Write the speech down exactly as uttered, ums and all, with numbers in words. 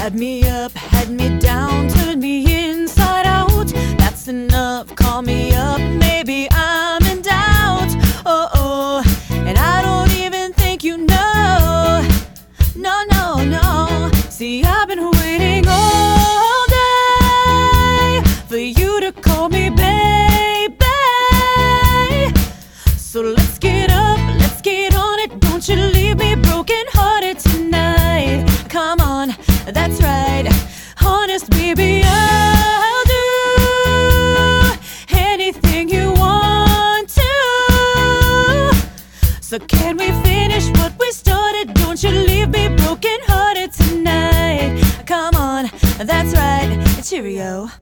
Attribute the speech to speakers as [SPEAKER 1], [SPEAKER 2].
[SPEAKER 1] Had me up, had me down, turned me inside out. That's enough, call me up, maybe I'm in doubt. Oh, oh, and I don't even think you know. No, no, no. See, I've been waiting all day for you to call me baby. So let's get up, let's get on it. Don't you leave me broken hearted tonight. Come on, that's right. Honest, baby, I'll do anything you want to. So can we finish what we started? Don't you leave me broken hearted tonight. Come on, that's right. Cheerio.